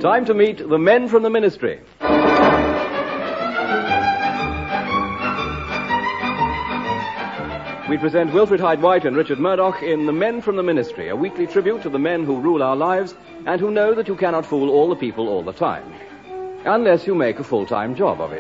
Time to meet the men from the ministry. We present Wilfred Hyde-White and Richard Murdoch in The Men from the Ministry, a weekly tribute to the men who rule our lives and who know that you cannot fool all the people all the time, unless you make a full-time job of it.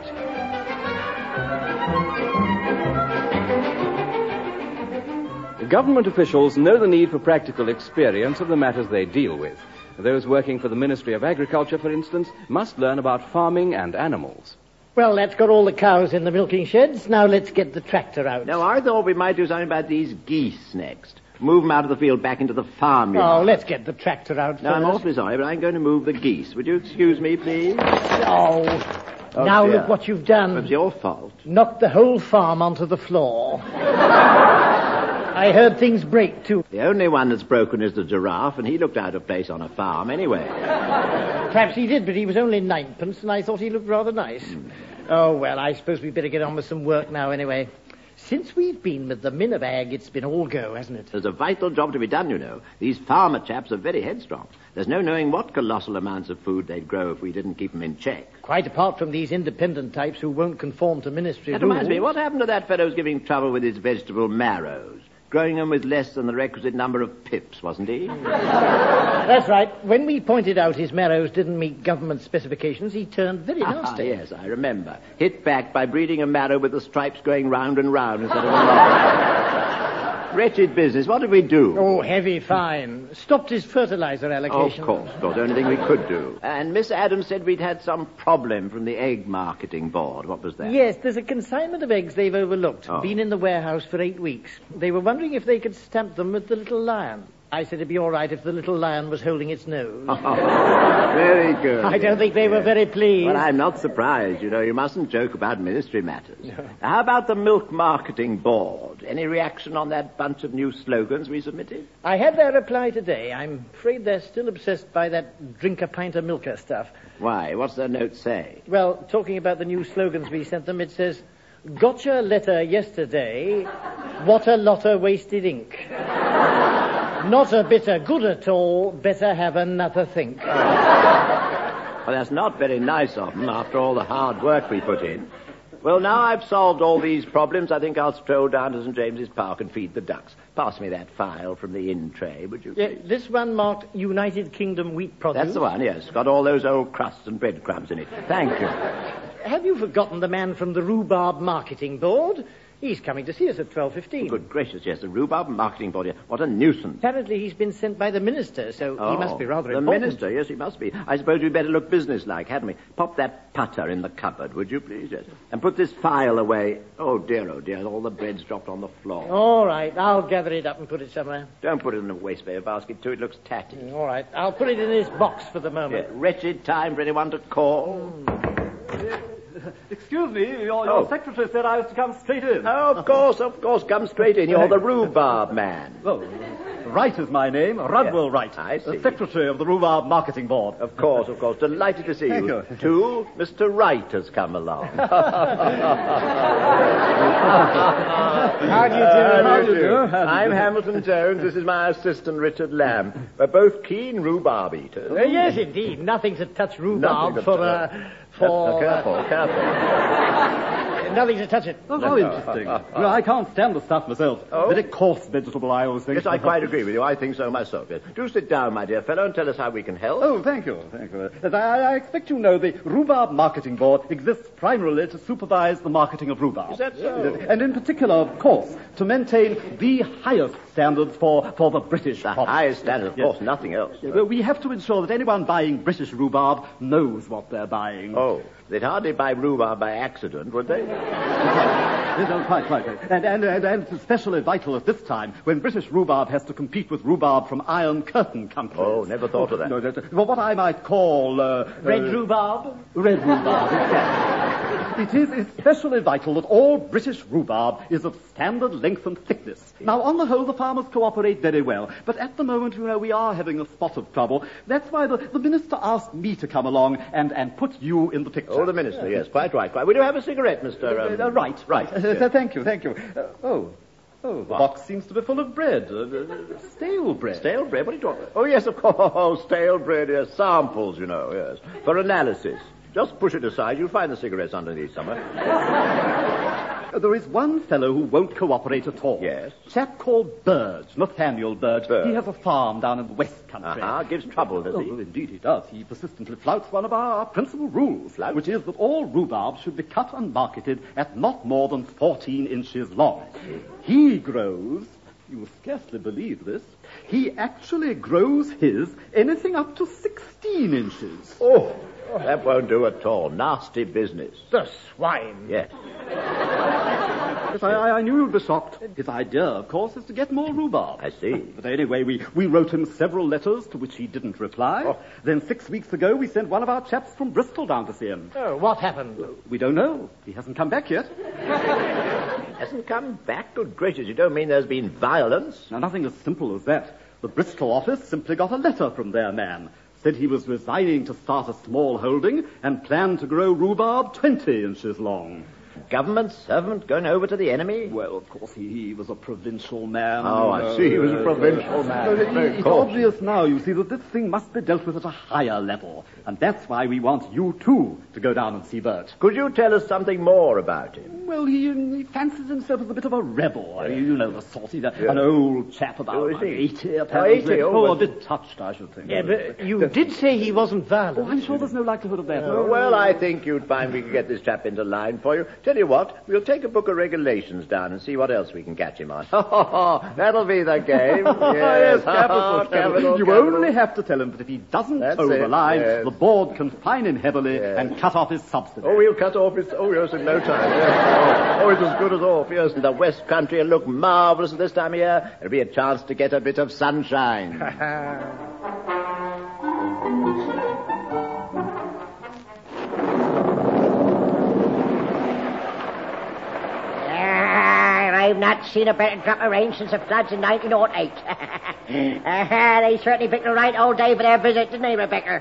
Government officials know the need for practical experience of the matters they deal with. Those working for the Ministry of Agriculture, for instance, must learn about farming and animals. Well, that's got all the cows in the milking sheds. Now let's get the tractor out. Now, I thought we might do something about these geese next. Move them out of the field back into the farmyard. Oh, let's get the tractor out Now, I'm awfully sorry, but I'm going to move the geese. Would you excuse me, please? Oh, now dear. look what you've done. It's your fault. Knocked the whole farm onto the floor. I heard things break, too. The only one that's broken is the giraffe, and he looked out of place on a farm anyway. Perhaps he did, but he was only ninepence, and I thought he looked rather nice. Oh, well, I suppose we'd better get on with some work now anyway. Since we've been with the Minivag, it's been all go, hasn't it? There's a vital job to be done, you know. These farmer chaps are very headstrong. There's no knowing what colossal amounts of food they'd grow if we didn't keep them in check. Quite apart from these independent types who won't conform to ministry rules. That reminds me, what happened to that fellow who's giving trouble with his vegetable marrows? Growing them with less than the requisite number of pips, wasn't he? That's right. When we pointed out his marrows didn't meet government specifications, he turned very nasty. Yes, I remember. Hit back by breeding a marrow with the stripes going round and round instead of a line. Wretched business. What did we do? Oh, heavy fine. Stopped his fertilizer allocation. Of course. The only thing we could do. And Miss Adams said we'd had some problem from the egg marketing board. What was that? Yes, there's a consignment of eggs they've overlooked. Been in the warehouse for 8 weeks. They were wondering if they could stamp them with the little lion. I said it'd be all right if the little lion was holding its nose. Very good. I don't think they were very pleased. Well, I'm not surprised. You know, you mustn't joke about ministry matters. No. How about the milk marketing board? Any reaction on that bunch of new slogans we submitted? I had their reply today. I'm afraid they're still obsessed by that drink a pint of milker stuff. Why? What's their note say? Well, talking about the new slogans we sent them, it says, "Gotcha letter yesterday, what a lot of wasted ink. Not a bit of good at all, better have another think." Well, that's not very nice of them after all the hard work we put in. Well, now I've solved all these problems, I think I'll stroll down to St. James's Park and feed the ducks. Pass me that file from the in tray, would you? Yeah, this one marked United Kingdom wheat produce. That's the one, yes. Got all those old crusts and breadcrumbs in it. Thank you. Have you forgotten the man from the Rhubarb Marketing Board? He's coming to see us at 12:15. Good gracious, yes, the Rhubarb Marketing Board. What a nuisance. Apparently he's been sent by the minister, so he must be rather important. The minister, yes, he must be. I suppose we'd better look businesslike, hadn't we? Pop that putter in the cupboard, would you, please? Yes. And put this file away. Oh, dear, all the bread's dropped on the floor. All right, I'll gather it up and put it somewhere. Don't put it in a wastepaper basket, too. It looks tatty. All right, I'll put it in this box for the moment. Yeah, wretched time for anyone to call. Excuse me, your secretary said I was to come straight in. Oh, of course, come straight in. You're the Rhubarb man. Well, Wright is my name, Rudwell Wright. I see. The secretary of the Rhubarb Marketing Board. Of course. Delighted to see Thank you. you. Too, Mr. Wright has come along. How do you do? I'm Hamilton Jones. This is my assistant, Richard Lamb. We're both keen rhubarb eaters. Yes, indeed. Nothing to touch rhubarb Careful. Nothing to touch it. Oh, how interesting. Well, I can't stand the stuff myself. Oh? Very coarse vegetable, I always think. Yes, I quite agree with you. I think so myself. Yes. Do sit down, my dear fellow, and tell us how we can help. Oh, thank you. As I expect you know, the Rhubarb Marketing Board exists primarily to supervise the marketing of rhubarb. Is that so? And in particular, of course, to maintain the highest standards for the British product. Highest standard, of course, nothing else. We have to ensure that anyone buying British rhubarb knows what they're buying. Oh, they'd hardly buy rhubarb by accident, would they? Yes, quite. And it's especially vital at this time when British rhubarb has to compete with rhubarb from Iron Curtain companies. Oh, never thought of that. No, what I might call... Red rhubarb? Red rhubarb, exactly. It is especially vital that all British rhubarb is of standard length and thickness. Now, on the whole, the farmers cooperate very well, but at the moment, we are having a spot of trouble. That's why the minister asked me to come along and put you in the picture. Oh, the minister, yes, quite right. Will you have a cigarette, Mr. Right. Yes. Thank you. Oh, the box seems to be full of bread. Stale bread. Stale bread? What are you talking about? Oh, yes, of course. Oh, stale bread, yes. Samples, yes. For analysis. Just push it aside. You'll find the cigarettes underneath somewhere. There is one fellow who won't cooperate at all. Yes? A chap called Burge, Nathaniel Burge. Burge. He has a farm down in the West Country. Gives trouble, does he? Oh, indeed he does. He persistently flouts one of our principal rules, which is that all rhubarb should be cut and marketed at not more than 14 inches long. He grows, you will scarcely believe this, he actually grows his anything up to 16 inches. Oh, that won't do at all. Nasty business. The swine. Yes. Yes, I knew you'd be shocked. His idea, of course, is to get more rhubarb. I see. But anyway, we wrote him several letters to which he didn't reply. Oh. Then 6 weeks ago, we sent one of our chaps from Bristol down to see him. Oh, what happened? We don't know. He hasn't come back yet. Hasn't come back? Good gracious, you don't mean there's been violence? Now, nothing as simple as that. The Bristol office simply got a letter from their man. Said he was resigning to start a small holding and planned to grow rhubarb 20 inches long. Government servant going over to the enemy? Well, of course, he was a provincial man. Oh, I see. He was a provincial man. It's obvious now, you see, that this thing must be dealt with at a higher level. And that's why we want you, too, to go down and see Bert. Could you tell us something more about him? Well, he fancies himself as a bit of a rebel. I mean, you know the sort. He's an old chap about 80, apparently. 80? A bit touched, I should think. Yeah, but you did say he wasn't violent. Oh, I'm sure there's no likelihood of that. Well, I think you'd find we could get this chap into line for you. Tell you what, we'll take a book of regulations down and see what else we can catch him on. That'll be the game. Yes, capital. You only have to tell him that if he doesn't toe the line, the board can fine him heavily and cut off his subsidy. Oh, we'll cut off his... Oh, yes, in no time. Yes. Oh, it's as good as off, yes. The West Country will look marvellous at this time of year. It'll be a chance to get a bit of sunshine. I've not seen a better drop of rain since the floods in 1908. They certainly picked the right old day for their visit, didn't they, Rebecca?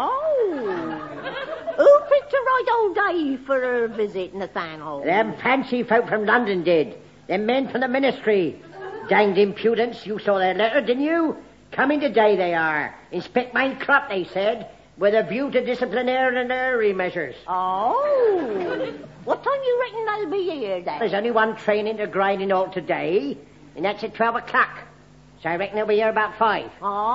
Who picked the right old day for a visit, Nathaniel? Them fancy folk from London did. Them men from the ministry. Danged impudence. You saw their letter, didn't you? Coming today they are. Inspect my crop, they said, with a view to disciplinary measures. Oh. What time you reckon they'll be here, then? There's only one train into Grinding all today, and that's at 12 o'clock. So I reckon they'll be here about 5.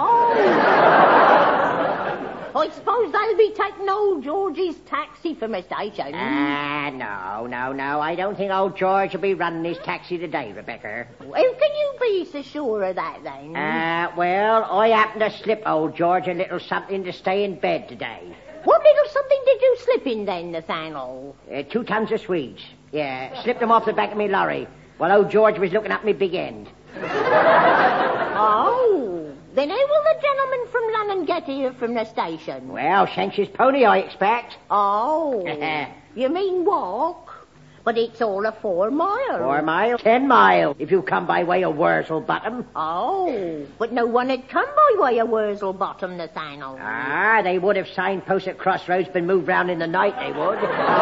Oh. I suppose they'll be taking old George's taxi from the station. No. I don't think old George will be running his taxi today, Rebecca. How can you be so sure of that, then? Well, I happened to slip old George a little something to stay in bed today. What little something did you slip in, then, Nathaniel? 2 tons of Swedes. Yeah, slipped them off the back of me lorry while old George was looking up me big end. Oh, then how will the gentleman from London get here from the station? Well, shanks his pony, I expect. Oh, you mean walk? But it's all a 4 mile. 4 miles? 10 miles, if you come by way of Wurzel Bottom. Oh, but no one had come by way of Wurzel Bottom, Nathaniel. They would have signposts at crossroads been moved round in the night, they would.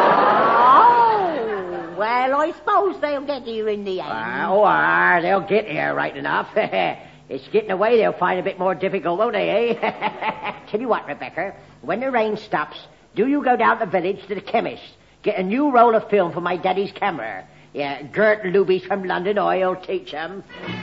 Oh, well, I suppose they'll get here in the end. They'll get here right enough. It's getting away they'll find a bit more difficult, won't they, eh? Tell you what, Rebecca, when the rain stops, do you go down to the village to the chemist. Get a new roll of film for my daddy's camera. Yeah, Gert Luby's from London Oil, teach 'em.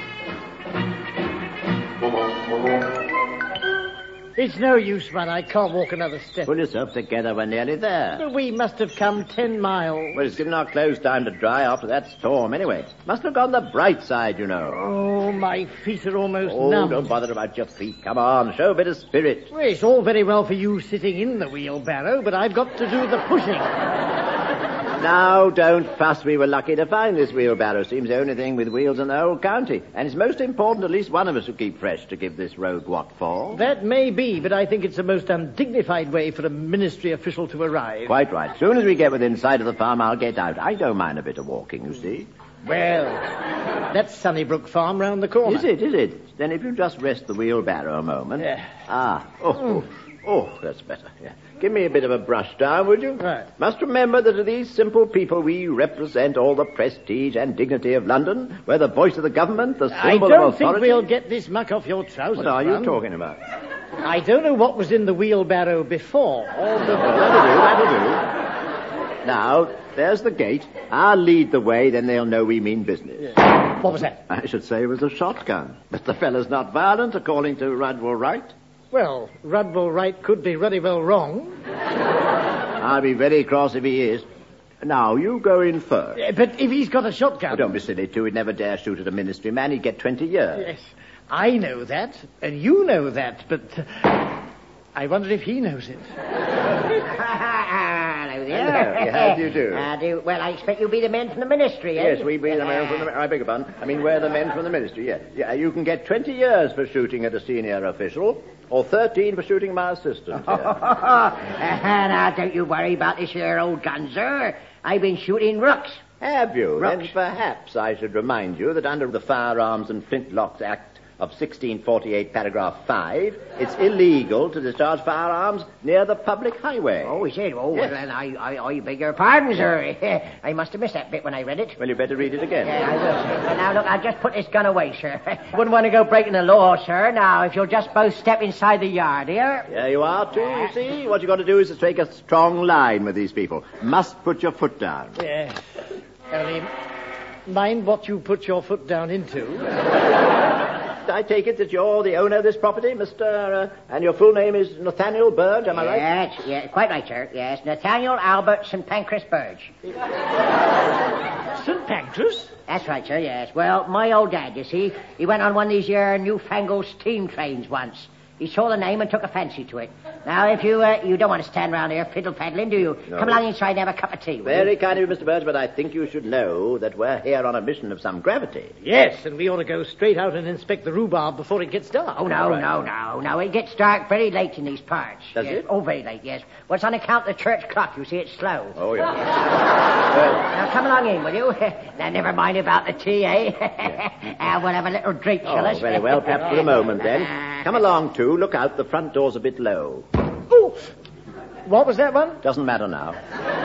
It's no use, man. I can't walk another step. Pull yourself together, we're nearly there. We must have come 10 miles. Well, it's given our clothes time to dry after that storm anyway. Must look on the bright side, you know. Oh, my feet are almost Oh, numb. don't bother about your feet. Come on, show a bit of spirit. Well, it's all very well for you sitting in the wheelbarrow, but I've got to do the pushing. Now, don't fuss. We were lucky to find this wheelbarrow. Seems the only thing with wheels in the whole county. And it's most important at least one of us will keep fresh to give this road what for. That may be, but I think it's the most undignified way for a ministry official to arrive. Quite right. As soon as we get within sight of the farm, I'll get out. I don't mind a bit of walking, you see. Well, that's Sunnybrook Farm round the corner. Is it? Then if you just rest the wheelbarrow a moment. Yeah. That's better. Yeah. Give me a bit of a brush down, would you? Right. Must remember that to these simple people we represent all the prestige and dignity of London. We're the voice of the government, the I symbol don't of authority. think we'll get this muck off your trousers. What are you Ron. talking about? I don't know what was in the wheelbarrow before. That'll do. Now, there's the gate. I'll lead the way, then they'll know we mean business. What was that? I should say it was a shotgun. But the fellow's not violent, according to Rudwell Wright. Well, Rudwell Wright could be ruddy well wrong. I'll be very cross if he is. Now, you go in first. But if he's got a shotgun... Oh, don't be silly, too. He'd never dare shoot at a ministry man. He'd get 20 years. Yes, I know that, and you know that, but I wonder if he knows it. Hello there. Hello. How do you do? Well, I expect you'll be the men from the ministry, eh? Yes, we be the men from the... I beg your pardon. I mean, we're the men from the ministry, yes. Yeah, you can get 20 years for shooting at a senior official, or 13 for shooting my assistant. Now, don't you worry about this here old gun, sir. I've been shooting rooks. Have you? Rooks. Then perhaps I should remind you that under the Firearms and Flintlocks Act of 1648, paragraph 5, it's illegal to discharge firearms near the public highway. Oh, is it? Oh, Yes. well, then I beg your pardon, sir. I must have missed that bit when I read it. Well, you better read it again. Yeah, I will, sir. Well, now, look, I'll just put this gun away, sir. Wouldn't want to go breaking the law, sir. Now, if you'll just both step inside the yard here. There you are, too, you see? What you've got to do is to take a strong line with these people. Must put your foot down. Yes. Only mind what you put your foot down into. I take it that you're the owner of this property, Mr. And your full name is Nathaniel Burge, am I right? Yes, yeah, quite right, sir. Yes, Nathaniel Albert St. Pancras Burge. St. Pancras? That's right, sir, yes. Well, my old dad, you see, he went on one of these here newfangled steam trains once. He saw the name and took a fancy to it. Now, if you don't want to stand round here fiddle-faddling, do you? No. Come along inside and have a cup of tea, will Very you? kind of you, Mr. Burge, but I think you should know that we're here on a mission of some gravity. Yes, and we ought to go straight out and inspect the rhubarb before it gets dark. Oh, no, Right. no. It gets dark very late in these parts. Does yes. it? Oh, very late, yes. Well, it's on account of the church clock. You see, it's slow. Oh, yeah. Now, come along in, will you? Now, never mind about the tea, eh? We'll have a little drink, shall us? Oh, very well. Perhaps for a moment, then. Come along, too. Look out. The front door's a bit low. Oh, what was that one? Doesn't matter now.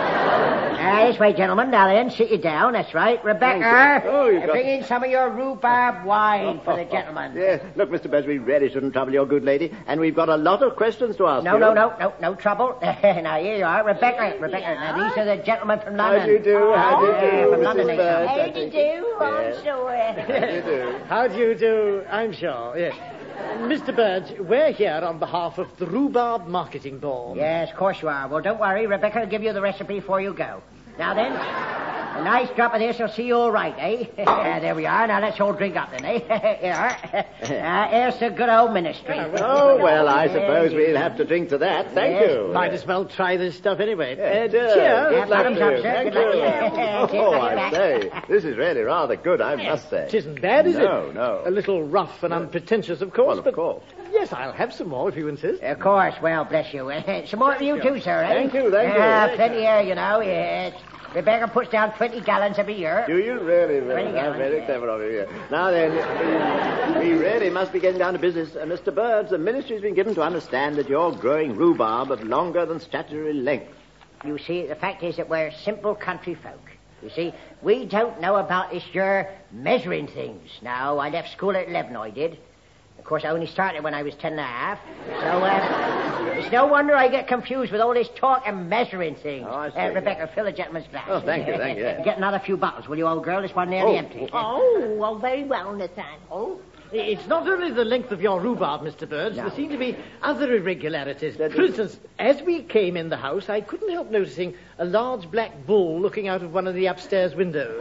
This way, gentlemen. Now then, sit you down. That's right. Rebecca, Thank you. Oh, you've got- bring in some of your rhubarb wine for the gentlemen. Yes. Look, Mr. Burge, we really shouldn't trouble your good lady, and we've got a lot of questions to ask No you. no trouble. Now, here you are. Rebecca. Now, these are the gentlemen from London. How do you do? How do you do, from Mrs. London, they come. Burge? How do you do? I'm sure. How do you do? How do you do? I'm sure, yes. Mr. Burge, we're here on behalf of the Rhubarb Marketing Board. Yes, of course you are. Well, don't worry. Rebecca will give you the recipe before you go. Now then, a nice drop of this will see you all right, eh? There we are. Now let's all drink up then, eh? Here. Here's the good old ministry. Oh, well, I suppose we'll have to drink to that. Thank Yes. you. Might as well try this stuff anyway. Cheers. Cheers. Bottoms up, sir. Thank Good luck. you. Cheers, Oh, lucky I back. say, this is really rather good, I must say. It isn't bad, is it? No. A little rough and unpretentious, of course, Well, of but course. yes, I'll have some more if you insist. Of course. Well, bless you. Some more for you too, sir, eh? Thank you. Plenty here, you know, yes. Rebecca puts down 20 gallons every year. Do you really? Very That's good, very yeah. clever of you. Yeah. Now then, we really must be getting down to business. Mr. Burge, the ministry's been given to understand that you're growing rhubarb of longer than statutory length. You see, the fact is that we're simple country folk. You see, we don't know about this your measuring things. Now, I left school at 11, I did. Of course, I only started when I was 10 and a half. So, it's no wonder I get confused with all this talk and measuring things. Oh, I see, Rebecca, fill the gentleman's glass. Oh, thank you, yeah. Get another few bottles, will you, old girl? This one nearly empty. Oh, very well, Nathaniel. It's not only the length of your rhubarb, Mr. Burge. No. There seem to be other irregularities. For instance, as we came in the house, I couldn't help noticing a large black bull looking out of one of the upstairs windows.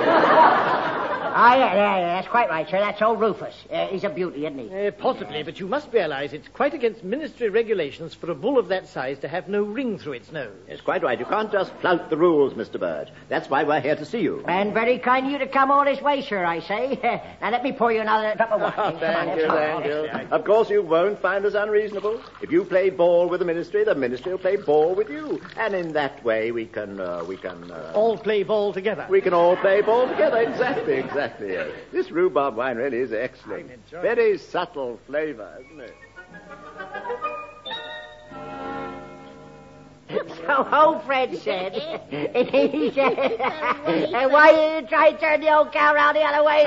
Yeah, that's quite right, sir. That's old Rufus. He's a beauty, isn't he? Possibly, but you must realize it's quite against ministry regulations for a bull of that size to have no ring through its nose. It's quite right. You can't just flout the rules, Mr. Burge. That's why we're here to see you. And very kind of you to come all this way, sir, I say. Now, let me pour you another drop of wine. Come on, Thank you, come on. thank you. Of course, you won't find us unreasonable. If you play ball with the ministry will play ball with you. And in that way, we can All play ball together. all play ball together. Exactly. exactly, yes. This rhubarb wine really is excellent. Very subtle flavour, isn't it? So old Fred said, he said, and why didn't you try to turn the old cow round the other way?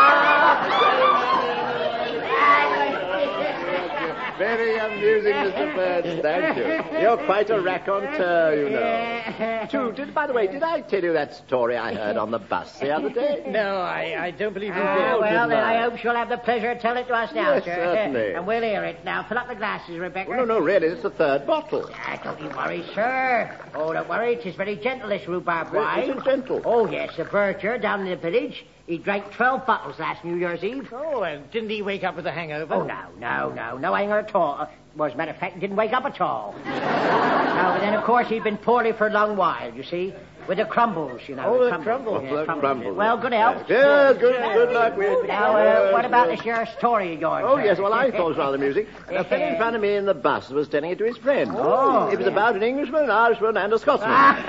Very amusing, Mr. Birds, thank you. You're quite a raconteur, you know. By the way, did I tell you that story I heard on the bus the other day? No, I don't believe you did. Well, then I hope she'll have the pleasure of telling it to us now, Yes, sir. certainly. And we'll hear it. Now, fill up the glasses, Rebecca. Well, no, really, it's the third bottle. Don't you worry, sir. Oh, don't worry. 'Tis very gentle, this rhubarb wine. Is it gentle? Oh, yes. The Berger down in the village, he drank 12 bottles last New Year's Eve. Oh, and didn't he wake up with a hangover? Oh, no hangover at all. Well, as a matter of fact, he didn't wake up at all. No, but then, of course, he'd been poorly for a long while, you see. With the crumbles, you know. Oh, the crumbles. Yes, The crumbles. Well, good health. Yes, good luck with it. Now, what about this your story of yours? Oh, sir? yes, well, I thought it was rather amusing. A fellow in front of me in the bus was telling it to his friend. Oh. It was about an Englishman, an Irishman, and a Scotsman.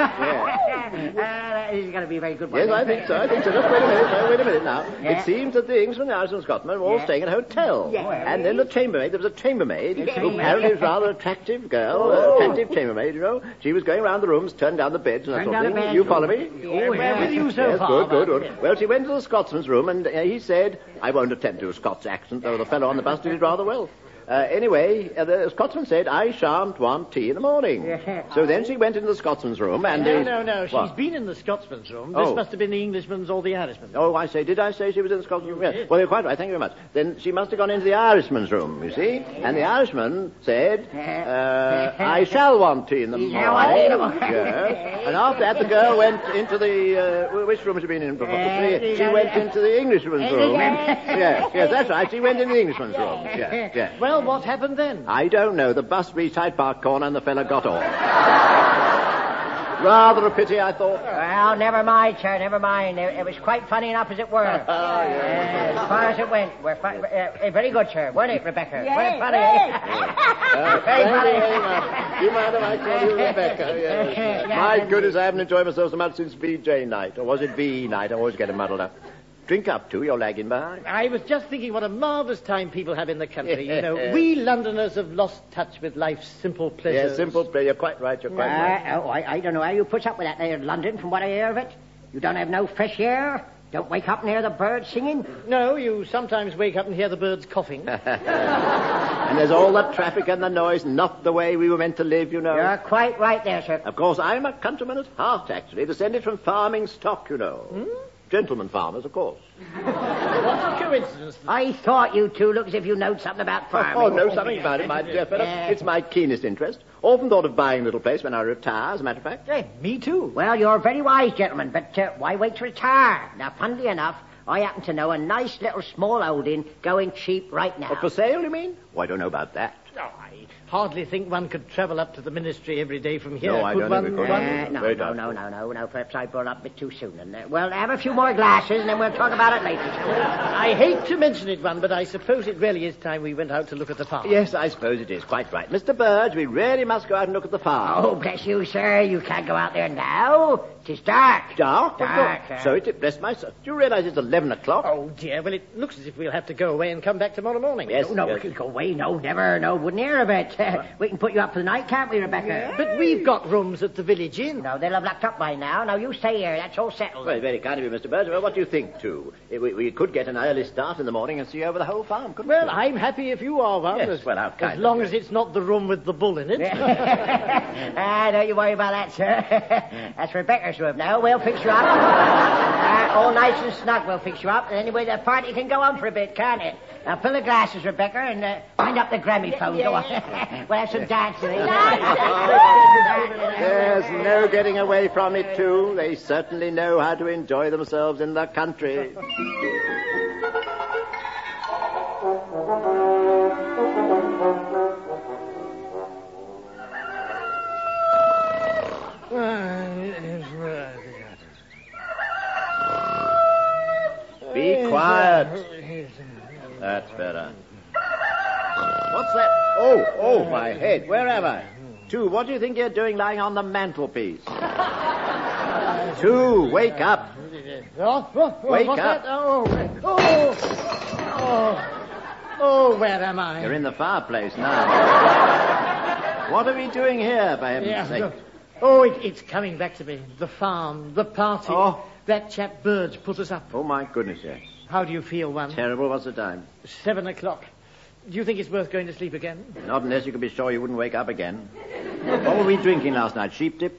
This is going to be a very good one. Yes, I think so. Just wait a minute now. Yeah. It seems that the Englishman, the Irishman, and Scotsman were all Yeah. staying in a hotel. Yeah. And then there was a chambermaid, Yeah. who apparently was a rather attractive girl, attractive chambermaid, you know. She was going around the rooms, turned down the beds and that Turned sort of down the thing. beds. You follow me? Oh, we're with you so Yes, far. good. Well, she went to the Scotsman's room, and he said, I won't attempt to do a Scots accent, though the fellow on the bus did it rather well. Anyway, the Scotsman said, I shan't want tea in the morning. Yeah. So then she went into the Scotsman's room, and... No. She's What? been in the Scotsman's room. Oh. This must have been the Englishman's or the Irishman's. Oh, did I say she was in the Scotsman's room? Yes. did. Well, you're quite right, thank you very much. Then she must have gone into the Irishman's room, you see? And the Irishman said, I shall want tea in the morning. shall want tea in the morning. Yes. And after that, the girl went into the... which room has she been in before? She went into the Englishman's room. Yes, that's right. She went into the Englishman's room. Yes. Well, what happened then? I don't know. The bus reached Hyde Park Corner and the fella got off. Rather a pity, I thought. Well, never mind, sir, never mind. It was quite funny enough as it were. As far as it went. Very good, sir. Weren't it, Rebecca? Weren't it funny? Very funny. Do you mind if I call you Rebecca? Yes. My goodness, I haven't enjoyed myself so much since VJ night. Or was it V night? I always get it muddled up. Drink up, too. You're lagging behind. I was just thinking what a marvellous time people have in the country. You know, we Londoners have lost touch with life's simple pleasures. Yes, simple play. You're quite right. I don't know how you put up with that there in London, from what I hear of it. You don't have no fresh air. Don't wake up and hear the birds singing. No, you sometimes wake up and hear the birds coughing. And there's all the traffic and the noise, not the way we were meant to live, you know. You're quite right there, sir. Of course, I'm a countryman at heart, actually, descended from farming stock, you know. Gentlemen farmers, of course. What a coincidence. I thought you two looked as if you knowed something about farming. Oh, know something about it, my dear fellow. It's my keenest interest. Often thought of buying a little place when I retire, as a matter of fact. Hey, me too. Well, you're very wise, gentlemen, but why wait to retire? Now, funnily enough, I happen to know a nice little small holding going cheap right now. Oh, for sale, you mean? Oh, I don't know about that. Oh, I hardly think one could travel up to the ministry every day from here. No, I don't think we could. Very doubtful. No. Perhaps I brought it up a bit too soon. And, well, have a few more glasses, and then we'll talk about it later, shall we? I hate to mention it, but I suppose it really is time we went out to look at the farm. Yes, I suppose it is. Quite right. Mr. Burge, we really must go out and look at the farm. Oh, bless you, sir. You can't go out there now. 'Tis dark. Dark? Dark, So it bless my soul. Do you realize it's 11 o'clock? Oh, dear. Well, it looks as if we'll have to go away and come back tomorrow morning. Yes. No, we can go away. No, never. No, wouldn't hear of it. We can put you up for the night, can't we, Rebecca? But we've got rooms at the village inn. No, they'll have locked up by now. Now, you stay here. That's all settled. Well, very kind of you, Mr. Burge. Well, what do you think, too? We could get an early start in the morning and see over the whole farm, couldn't Well, we? I'm happy if you are one. Yes, well, how kind as of long you. as it's not the room with the bull in it. Don't you worry about that, sir. That's Rebecca's room now. We'll fix you up. All nice and snug, we'll fix you up. And anyway, the party can go on for a bit, can't it? Now, fill the glasses, Rebecca, and wind up the gramophone. Go on. We'll have some dancing. There's no getting away from it, too. They certainly know how to enjoy themselves in the country. Be quiet. That's better. What's that? Oh, my head. Where am I? Two, what do you think you're doing lying on the mantelpiece? Two, wake up. Wake what's up. that? Oh, where am I? You're in the fireplace now. What are we doing here, for heaven's sake? It's coming back to me. The farm, the party. Oh. That chap Burge put us up. Oh, my goodness, yes. How do you feel, One? Terrible. What's the time? 7 o'clock. Do you think it's worth going to sleep again? Not unless you could be sure you wouldn't wake up again. What were we drinking last night? Sheep dip?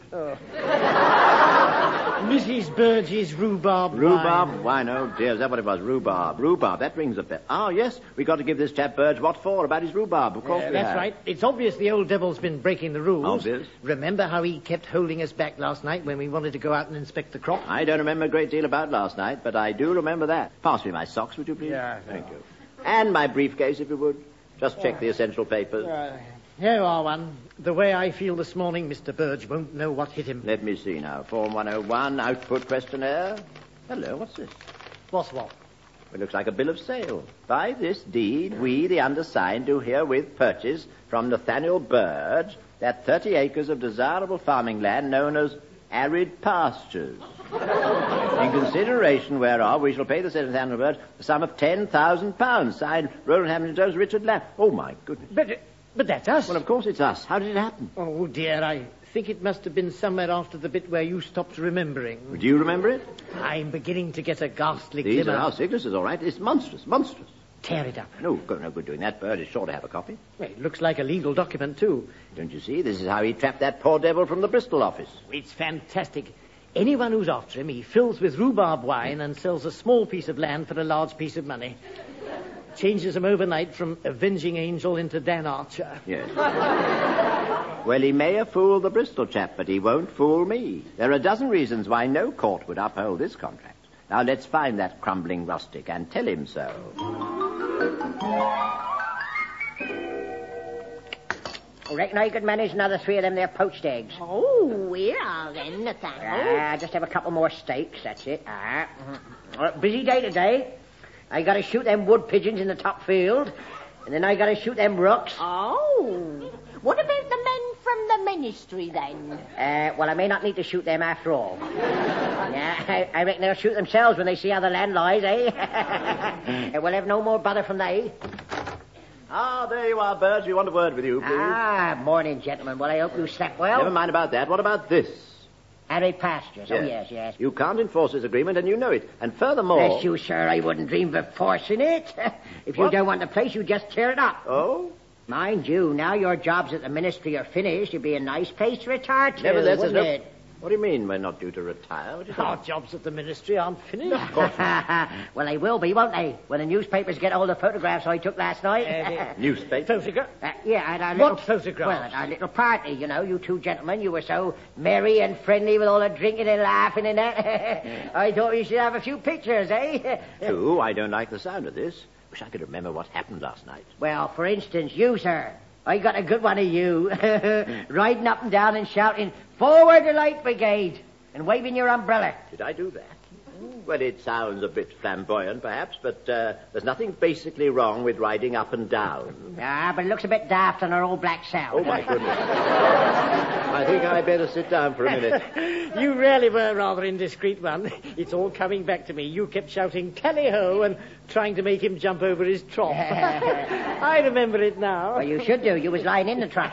Mrs. Burge's rhubarb wine. Rhubarb wine? Oh, dear. Is that what it was? Rhubarb. That rings a bell. Oh, yes. We got to give this chap Burge what for? About his rhubarb. Of course we That's have. right. It's obvious the old devil's been breaking the rules. Obvious. Remember how he kept holding us back last night when we wanted to go out and inspect the crop? I don't remember a great deal about last night, but I do remember that. Pass me my socks, would you please? Yeah. Thank you. And my briefcase, if you would. Just check the essential papers. Here you are, One. The way I feel this morning, Mr. Burge won't know what hit him. Let me see now. Form 101, output questionnaire. Hello, what's this? What's what? It looks like a bill of sale. By this deed, we, the undersigned, do herewith purchase from Nathaniel Burge that 30 acres of desirable farming land known as arid pastures. In consideration whereof, we shall pay the said Nathaniel Burge the sum of £10,000, signed Roland Hamilton Jones, Richard Lamb. Oh, my goodness. But that's us. Well, of course it's us. How did it happen? Oh, dear, I think it must have been somewhere after the bit where you stopped remembering. Do you remember it? I'm beginning to get a ghastly These glimmer. are our signatures, all right. It's monstrous. Tear it up. No good doing that. Bird is sure to have a copy. Well, it looks like a legal document, too. Don't you see? This is how he trapped that poor devil from the Bristol office. It's fantastic. Anyone who's after him, he fills with rhubarb wine and sells a small piece of land for a large piece of money. Changes him overnight from avenging angel into Dan Archer. Yes. Well, he may have fooled the Bristol chap, but he won't fool me. There are a dozen reasons why no court would uphold this contract. Now, let's find that crumbling rustic and tell him so. I reckon I could manage another 3 of them there poached eggs. Oh, here are then, Nathaniel. Just have a couple more steaks, that's it. Busy day today. I gotta shoot them wood pigeons in the top field, and then I gotta shoot them rooks. Oh. What about the men from the ministry, then? Well, I may not need to shoot them after all. Yeah, I reckon they'll shoot themselves when they see how the land lies, eh? We'll have no more bother from they. Ah, there you are, Burge. We want a word with you, please. Morning, gentlemen. Well, I hope you slept well. Never mind about that. What about this? Arid pastures. Oh, yes. You can't enforce this agreement, and you know it. And furthermore... Bless you, sir, I wouldn't dream of forcing it. If you don't want the place, you just tear it up. Oh? Mind you, now your jobs at the ministry are finished, it'd be a nice place to retire to, Nevertheless, wouldn't it? What do you mean we're not due to retire? What do you Our jobs at the ministry aren't finished. Of course not. Well, they will be, won't they? When the newspapers get all the photographs I took last night. Newspaper? Photograph? At our What little... photographs? Well, at our little party, you two gentlemen. You were so merry and friendly with all the drinking and laughing and that. I thought you should have a few pictures, eh? True, I don't like the sound of this. Wish I could remember what happened last night. Well, for instance, you, sir. I got a good one of you. Riding up and down and shouting, "Forward the Light Brigade!" and waving your umbrella. Did I do that? Well, it sounds a bit flamboyant, perhaps, but there's nothing basically wrong with riding up and down. But it looks a bit daft on our old black sound. Oh, my goodness. I think I'd better sit down for a minute. You really were rather indiscreet, One. It's all coming back to me. You kept shouting, "Tally-ho," and trying to make him jump over his trough. I remember it now. Well, you should do. You was lying in the truck.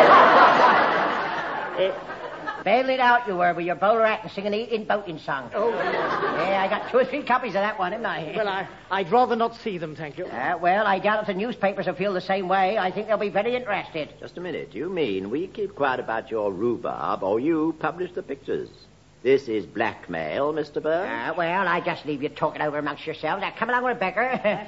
Bail it out, you were, with your bowler act and singing the Eating Boating song. Oh. Yeah, I got 2 or 3 copies of that one, haven't I? Well, I'd rather not see them, thank you. Well, I doubt if the newspapers will feel the same way. I think they'll be very interested. Just a minute. You mean we keep quiet about your rhubarb, or you publish the pictures? This is blackmail, Mr. Burns? Well, I just leave you talking over amongst yourselves. Now, come along, Rebecca.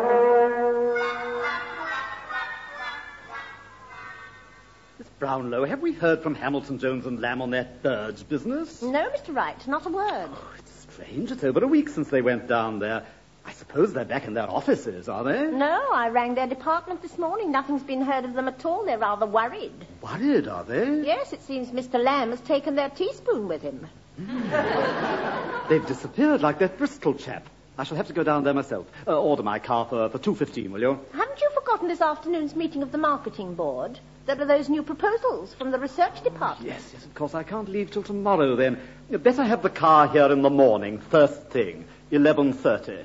Miss Brownlow, have we heard from Hamilton, Jones and Lamb on that Burge business? No, Mr. Wright, not a word. It's strange. It's over a week since they went down there. I suppose they're back in their offices, are they? No, I rang their department this morning. Nothing's been heard of them at all. They're rather worried. Worried, are they? Yes, it seems Mr. Lamb has taken their teaspoon with him. They've disappeared like that Bristol chap. I shall have to go down there myself. Order my car for 2:15, will you? Haven't you forgotten forgotten this afternoon's meeting of the marketing board? There are those new proposals from the research department. Yes, of course. I can't leave till tomorrow, then. You'd better have the car here in the morning, first thing, 11:30.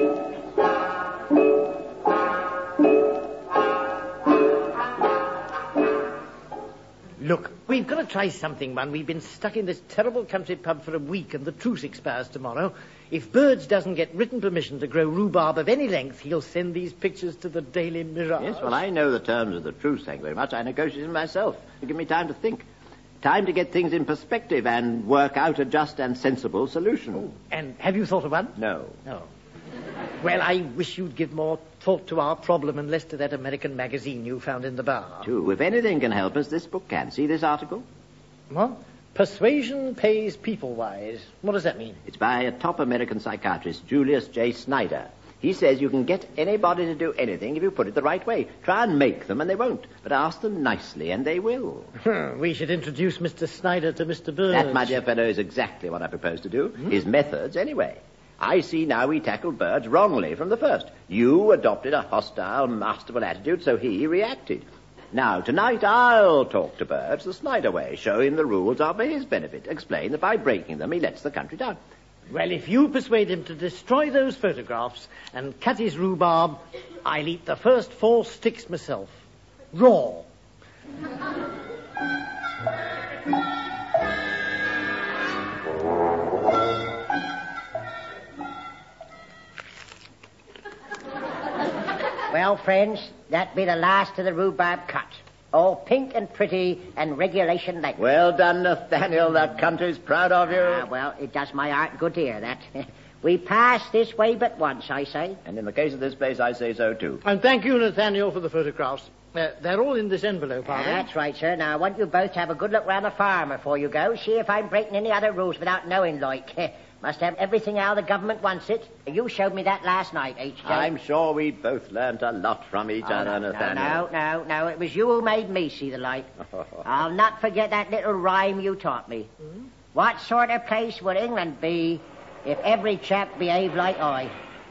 Look, we've got to try something, man. We've been stuck in this terrible country pub for a week, and the truce expires tomorrow. If Birds doesn't get written permission to grow rhubarb of any length, he'll send these pictures to the Daily Mirror. Yes, well, I know the terms of the truce, thank you very much. I negotiated them myself. You give me time to think. Time to get things in perspective and work out a just and sensible solution. Oh, and have you thought of one? No. No. Well, I wish you'd give more thought to our problem and less to that American magazine you found in the bar. Too. If anything can help us, this book can. See this article? What? Persuasion pays people-wise. What does that mean? It's by a top American psychiatrist, Julius J. Snyder. He says you can get anybody to do anything if you put it the right way. Try and make them and they won't. But ask them nicely and they will. We should introduce Mr. Snyder to Mr. Birds. That, my dear fellow, is exactly what I propose to do. His methods, anyway. I see now we tackled Birds wrongly from the first. You adopted a hostile, masterful attitude, so he reacted. Now, tonight I'll talk to Birds the Snyder way, show him the rules are for his benefit, explain that by breaking them he lets the country down. Well, if you persuade him to destroy those photographs and cut his rhubarb, I'll eat the first 4 sticks myself. Raw. Well, friends, that be the last of the rhubarb cut. All pink and pretty and regulation length. Well done, Nathaniel. The country's proud of you. Well, it does my heart good to hear that. We pass this way but once, I say. And in the case of this place, I say so, too. And thank you, Nathaniel, for the photographs. They're all in this envelope, are they? That's right, sir. Now, I want you both to have a good look round the farm before you go. See if I'm breaking any other rules without knowing, like. Must have everything how the government wants it. You showed me that last night, H.J. I'm sure we both learnt a lot from each other, Nathaniel. No. It was you who made me see the light. I'll not forget that little rhyme you taught me. What sort of place would England be if every chap behaved like I?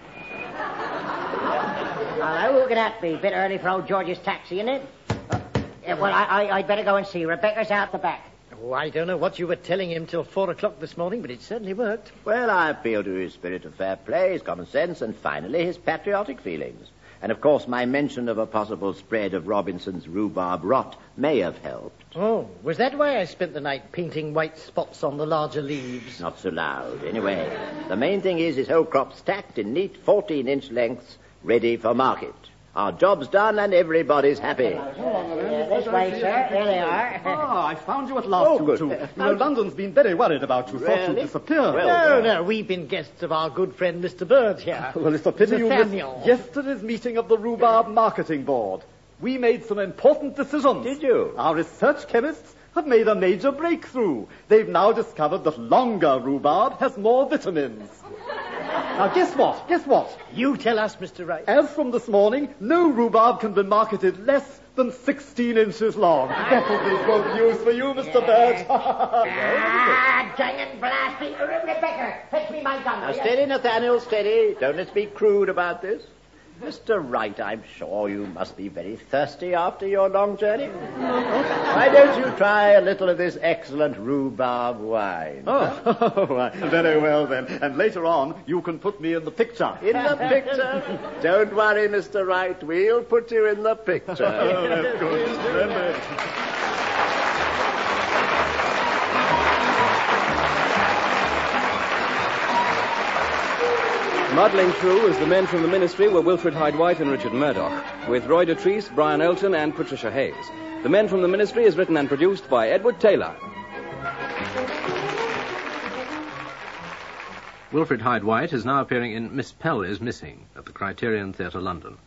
Hello, who can that be? Bit early for old George's taxi, isn't it? Well, I'd better go and see. Rebecca's out the back. Oh, I don't know what you were telling him till 4 o'clock this morning, but it certainly worked. Well, I appeal to his spirit of fair play, his common sense, and finally his patriotic feelings. And, of course, my mention of a possible spread of Robinson's rhubarb rot may have helped. Oh, was that why I spent the night painting white spots on the larger leaves? Not so loud. Anyway, the main thing is his whole crop stacked in neat 14-inch lengths, ready for market. Our job's done and everybody's happy. This way, sir. There they are. I found you at last, you two. London's been very worried about you. Thought you'd disappeared. No, we've been guests of our good friend Mr. Bird here. Well, it's a pity you Nathaniel. missed yesterday's meeting of the Rhubarb Marketing Board. We made some important decisions. Did you? Our research chemists have made a major breakthrough. They've now discovered that longer rhubarb has more vitamins. Now, guess what? You tell us, Mr. Wright. As from this morning, no rhubarb can be marketed less than 16 inches long. That will be good news for you, Mr. Bird. Dang and blast me. Rebecca, fetch me my gun. Now, steady, Nathaniel, steady. Don't let's be crude about this. Mr. Wright, I'm sure you must be very thirsty after your long journey. Why don't you try a little of this excellent rhubarb wine? Very well, then. And later on, you can put me in the picture. In the picture? Don't worry, Mr. Wright. We'll put you in the picture. That's good. Splendid. Muddling through as the men from the Ministry were Wilfred Hyde-White and Richard Murdoch, with Roy Dotrice, Brian Elton, and Patricia Hayes. The Men from the Ministry is written and produced by Edward Taylor. Wilfred Hyde-White is now appearing in Miss Pell is Missing at the Criterion Theatre, London.